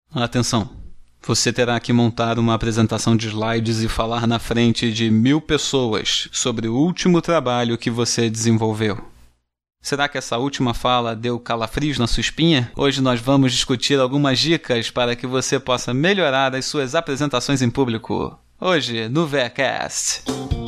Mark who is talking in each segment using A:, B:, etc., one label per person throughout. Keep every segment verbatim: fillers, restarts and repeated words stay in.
A: Atenção! Você terá que montar uma apresentação de slides e falar na frente de mil pessoas sobre o último trabalho que você desenvolveu. Será que essa última fala deu calafrios na sua espinha? Hoje nós vamos discutir algumas dicas para que você possa melhorar as suas apresentações em público. Hoje, no VECast.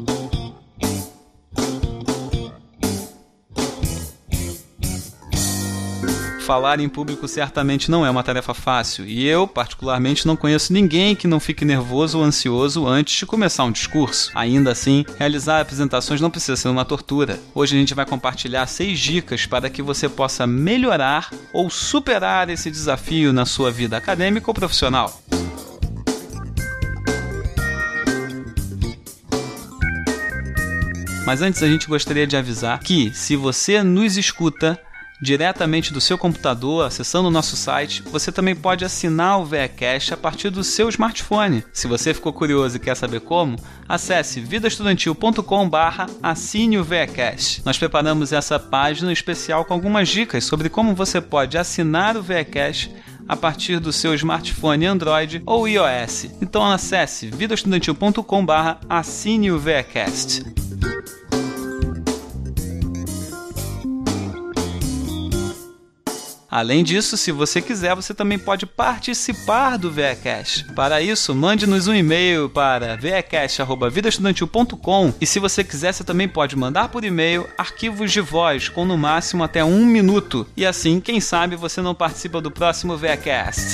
A: Falar em público certamente não é uma tarefa fácil, e eu, particularmente, não conheço ninguém que não fique nervoso ou ansioso antes de começar um discurso. Ainda assim, realizar apresentações não precisa ser uma tortura. Hoje a gente vai compartilhar seis dicas para que você possa melhorar ou superar esse desafio na sua vida acadêmica ou profissional. Mas antes a gente gostaria de avisar que, se você nos escuta diretamente do seu computador, acessando o nosso site, você também pode assinar o VECast a partir do seu smartphone. Se você ficou curioso e quer saber como, acesse vidaestudantil ponto com barra assine o VECast. Nós preparamos essa página especial com algumas dicas sobre como você pode assinar o VECast a partir do seu smartphone Android ou iOS. Então acesse vidaestudantil ponto com barra assine o VECast. Além disso, se você quiser, você também pode participar do VECast. Para isso, mande-nos um e-mail para vecast arroba vidaestudantil ponto com e se você quiser, você também pode mandar por e-mail arquivos de voz com no máximo até um minuto. E assim, quem sabe, você não participa do próximo VECast.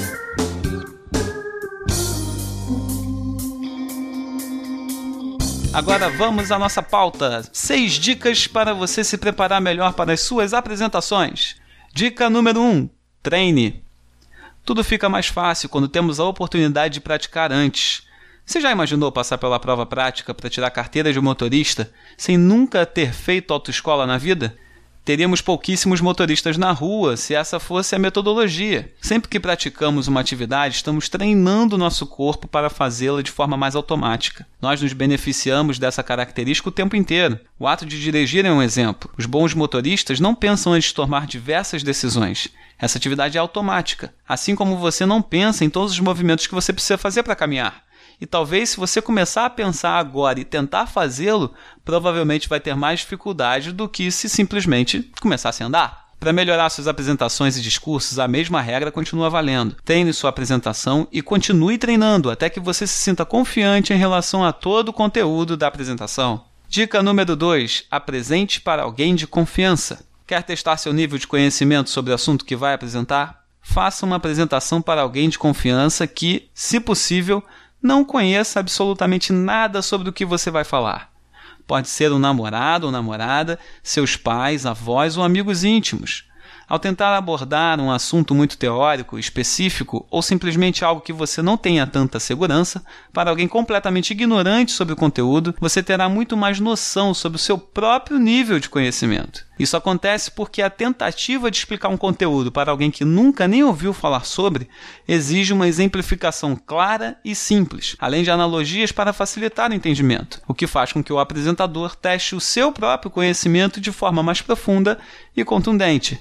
A: Agora vamos à nossa pauta. Seis dicas para você se preparar melhor para as suas apresentações. Dica número um. Treine. Tudo fica mais fácil quando temos a oportunidade de praticar antes. Você já imaginou passar pela prova prática para tirar carteira de motorista sem nunca ter feito autoescola na vida? Teríamos pouquíssimos motoristas na rua se essa fosse a metodologia. Sempre que praticamos uma atividade, estamos treinando o nosso corpo para fazê-la de forma mais automática. Nós nos beneficiamos dessa característica o tempo inteiro. O ato de dirigir é um exemplo. Os bons motoristas não pensam antes de tomar diversas decisões. Essa atividade é automática, assim como você não pensa em todos os movimentos que você precisa fazer para caminhar. E talvez, se você começar a pensar agora e tentar fazê-lo, provavelmente vai ter mais dificuldade do que se simplesmente começasse a andar. Para melhorar suas apresentações e discursos, a mesma regra continua valendo. Treine sua apresentação e continue treinando até que você se sinta confiante em relação a todo o conteúdo da apresentação. Dica número dois. Apresente para alguém de confiança. Quer testar seu nível de conhecimento sobre o assunto que vai apresentar? Faça uma apresentação para alguém de confiança que, se possível, não conheça absolutamente nada sobre o que você vai falar. Pode ser um namorado ou namorada, seus pais, avós ou amigos íntimos. Ao tentar abordar um assunto muito teórico, específico ou simplesmente algo que você não tenha tanta segurança, para alguém completamente ignorante sobre o conteúdo, você terá muito mais noção sobre o seu próprio nível de conhecimento. Isso acontece porque a tentativa de explicar um conteúdo para alguém que nunca nem ouviu falar sobre exige uma exemplificação clara e simples, além de analogias para facilitar o entendimento, o que faz com que o apresentador teste o seu próprio conhecimento de forma mais profunda e contundente.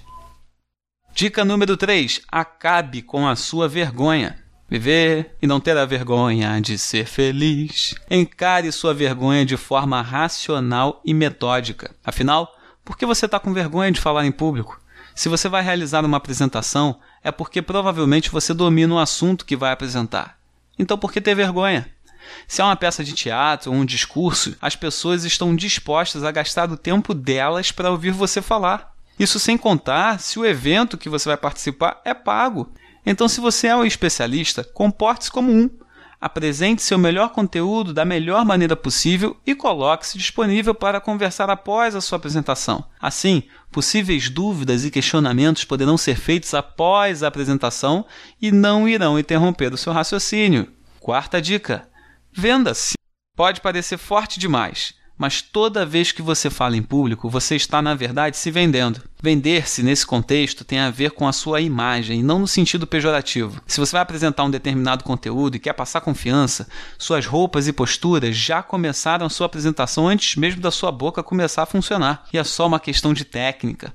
A: Dica número três. Acabe com a sua vergonha. Viver e não ter a vergonha de ser feliz. Encare sua vergonha de forma racional e metódica. Afinal, por que você está com vergonha de falar em público? Se você vai realizar uma apresentação, é porque provavelmente você domina o assunto que vai apresentar. Então, por que ter vergonha? Se é uma peça de teatro ou um discurso, as pessoas estão dispostas a gastar o tempo delas para ouvir você falar. Isso sem contar se o evento que você vai participar é pago. Então, se você é um especialista, comporte-se como um. Apresente seu melhor conteúdo da melhor maneira possível e coloque-se disponível para conversar após a sua apresentação. Assim, possíveis dúvidas e questionamentos poderão ser feitos após a apresentação e não irão interromper o seu raciocínio. Quarta dica. Venda-se. Pode parecer forte demais, mas toda vez que você fala em público, você está, na verdade, se vendendo. Vender-se, nesse contexto, tem a ver com a sua imagem, e não no sentido pejorativo. Se você vai apresentar um determinado conteúdo e quer passar confiança, suas roupas e posturas já começaram a sua apresentação antes mesmo da sua boca começar a funcionar. E é só uma questão de técnica.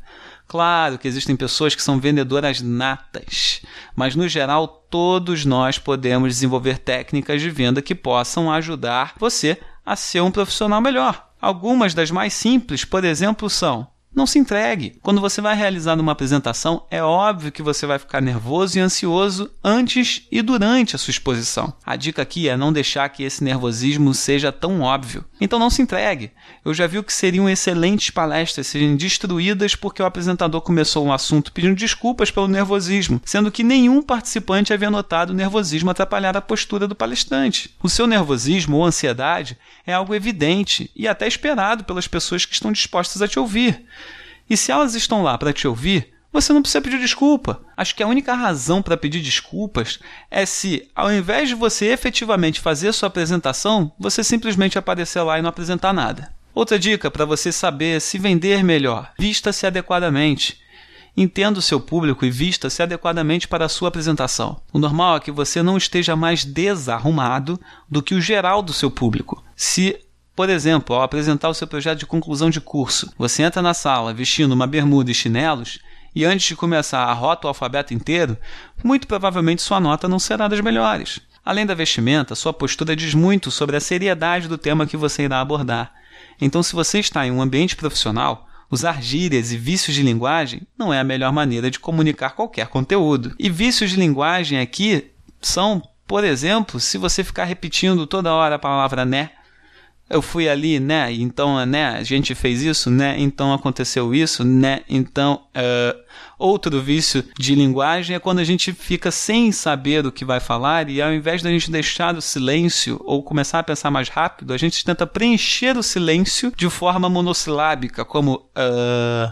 A: Claro que existem pessoas que são vendedoras natas, mas no geral todos nós podemos desenvolver técnicas de venda que possam ajudar você a ser um profissional melhor. Algumas das mais simples, por exemplo, são: não se entregue. Quando você vai realizar uma apresentação, é óbvio que você vai ficar nervoso e ansioso antes e durante a sua exposição. A dica aqui é não deixar que esse nervosismo seja tão óbvio. Então não se entregue. Eu já vi que seriam excelentes palestras serem destruídas porque o apresentador começou um assunto pedindo desculpas pelo nervosismo, sendo que nenhum participante havia notado o nervosismo atrapalhar a postura do palestrante. O seu nervosismo ou ansiedade é algo evidente e até esperado pelas pessoas que estão dispostas a te ouvir. E se elas estão lá para te ouvir, você não precisa pedir desculpa. Acho que a única razão para pedir desculpas é se, ao invés de você efetivamente fazer sua apresentação, você simplesmente aparecer lá e não apresentar nada. Outra dica para você saber se vender melhor: vista-se adequadamente. Entenda o seu público e vista-se adequadamente para a sua apresentação. O normal é que você não esteja mais desarrumado do que o geral do seu público. Se Por exemplo, ao apresentar o seu projeto de conclusão de curso, você entra na sala vestindo uma bermuda e chinelos e antes de começar a rota o alfabeto inteiro, muito provavelmente sua nota não será das melhores. Além da vestimenta, sua postura diz muito sobre a seriedade do tema que você irá abordar. Então, se você está em um ambiente profissional, usar gírias e vícios de linguagem não é a melhor maneira de comunicar qualquer conteúdo. E vícios de linguagem aqui são, por exemplo, se você ficar repetindo toda hora a palavra né, eu fui ali, né, então, né, a gente fez isso, né, então aconteceu isso, né, então... Uh... Outro vício de linguagem é quando a gente fica sem saber o que vai falar e ao invés de a gente deixar o silêncio ou começar a pensar mais rápido, a gente tenta preencher o silêncio de forma monossilábica, como... Uh...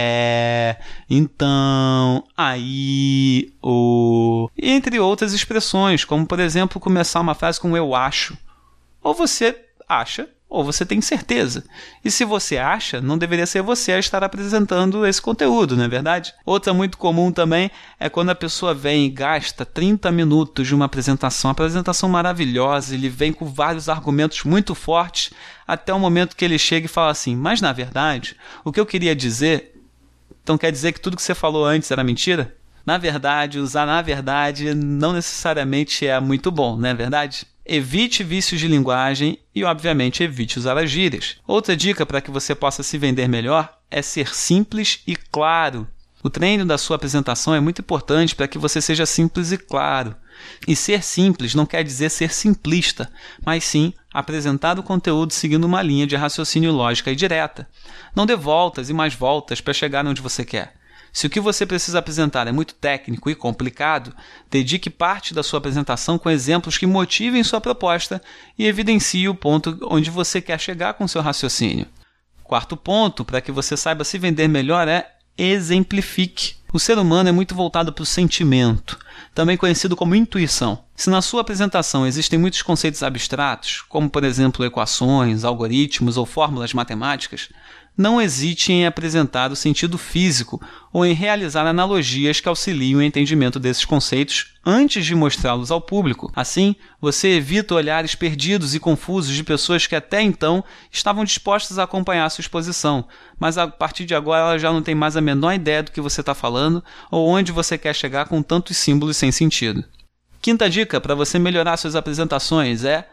A: É, então, aí, o... entre outras expressões, como, por exemplo, começar uma frase com eu acho. Ou você acha, ou você tem certeza. E se você acha, não deveria ser você a estar apresentando esse conteúdo, não é verdade? Outra muito comum também é quando a pessoa vem e gasta trinta minutos de uma apresentação, uma apresentação maravilhosa, ele vem com vários argumentos muito fortes, até o momento que ele chega e fala assim: mas na verdade, o que eu queria dizer... Então quer dizer que tudo que você falou antes era mentira? Na verdade, usar na verdade não necessariamente é muito bom, não é verdade? Evite vícios de linguagem e, obviamente, evite usar as gírias. Outra dica para que você possa se vender melhor é ser simples e claro. O treino da sua apresentação é muito importante para que você seja simples e claro. E ser simples não quer dizer ser simplista, mas sim apresentar o conteúdo seguindo uma linha de raciocínio lógica e direta. Não dê voltas e mais voltas para chegar onde você quer. Se o que você precisa apresentar é muito técnico e complicado, dedique parte da sua apresentação com exemplos que motivem sua proposta e evidencie o ponto onde você quer chegar com seu raciocínio. Quarto ponto, para que você saiba se vender melhor, é exemplifique. O ser humano é muito voltado para o sentimento, também conhecido como intuição. Se na sua apresentação existem muitos conceitos abstratos, como por exemplo equações, algoritmos ou fórmulas matemáticas, não hesite em apresentar o sentido físico ou em realizar analogias que auxiliem o entendimento desses conceitos antes de mostrá-los ao público. Assim, você evita olhares perdidos e confusos de pessoas que até então estavam dispostas a acompanhar a sua exposição, mas a partir de agora elas já não têm mais a menor ideia do que você está falando ou onde você quer chegar com tantos símbolos sem sentido. Quinta dica para você melhorar suas apresentações é: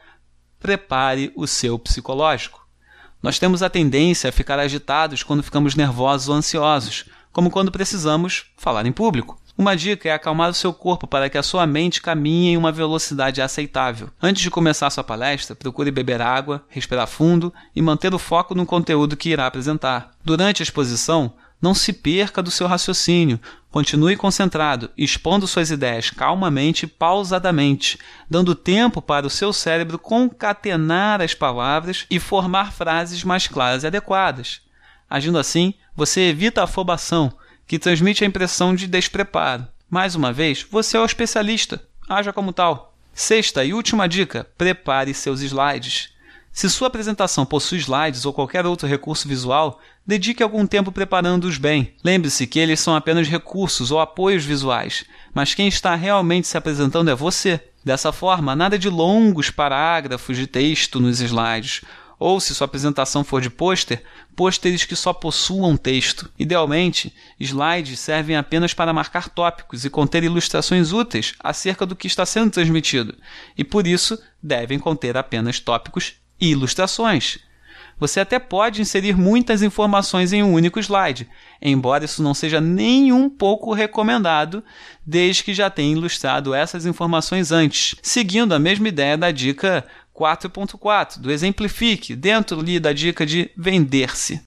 A: prepare o seu psicológico. Nós temos a tendência a ficar agitados quando ficamos nervosos ou ansiosos, como quando precisamos falar em público. Uma dica é acalmar o seu corpo para que a sua mente caminhe em uma velocidade aceitável. Antes de começar sua palestra, procure beber água, respirar fundo e manter o foco no conteúdo que irá apresentar. Durante a exposição, não se perca do seu raciocínio. Continue concentrado, expondo suas ideias calmamente e pausadamente, dando tempo para o seu cérebro concatenar as palavras e formar frases mais claras e adequadas. Agindo assim, você evita a afobação, que transmite a impressão de despreparo. Mais uma vez, você é o especialista. Haja como tal. Sexta e última dica: prepare seus slides. Se sua apresentação possui slides ou qualquer outro recurso visual, dedique algum tempo preparando-os bem. Lembre-se que eles são apenas recursos ou apoios visuais, mas quem está realmente se apresentando é você. Dessa forma, nada de longos parágrafos de texto nos slides, Ou, se sua apresentação for de pôster, pôsteres que só possuam texto. Idealmente, slides servem apenas para marcar tópicos e conter ilustrações úteis acerca do que está sendo transmitido, e por isso devem conter apenas tópicos e ilustrações. Você até pode inserir muitas informações em um único slide, embora isso não seja nem um pouco recomendado, desde que já tenha ilustrado essas informações antes, seguindo a mesma ideia da dica quatro ponto quatro, do Exemplifique, dentro ali da dica de vender-se.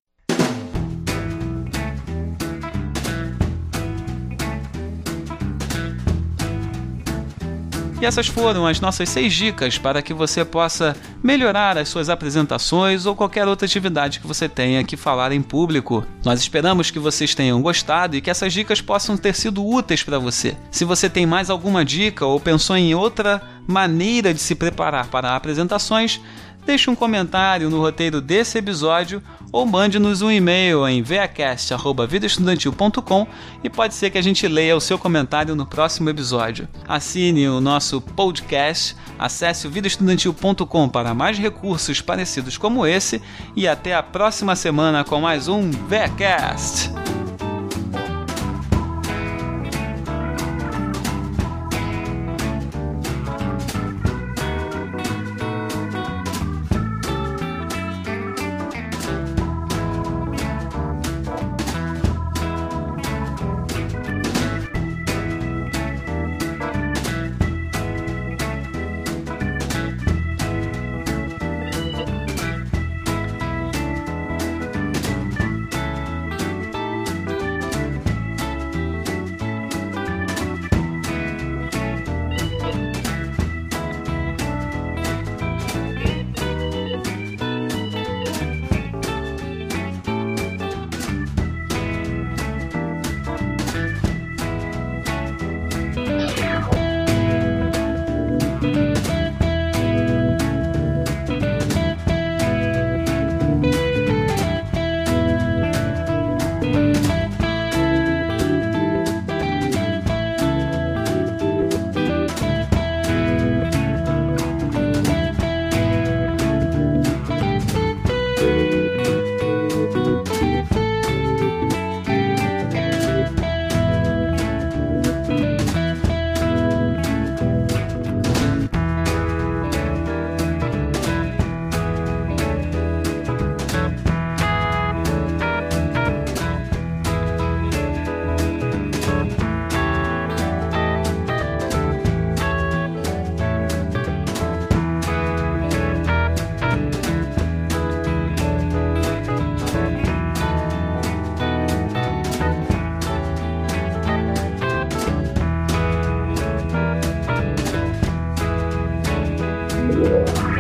A: E essas foram as nossas seis dicas para que você possa melhorar as suas apresentações ou qualquer outra atividade que você tenha que falar em público. Nós esperamos que vocês tenham gostado e que essas dicas possam ter sido úteis para você. Se você tem mais alguma dica ou pensou em outra maneira de se preparar para apresentações, deixe um comentário no roteiro desse episódio ou mande-nos um e-mail em veacast arroba vida estudantil ponto com e pode ser que a gente leia o seu comentário no próximo episódio. Assine o nosso podcast, acesse o vida estudantil ponto com para mais recursos parecidos como esse e até a próxima semana com mais um Veacast!
B: Yeah.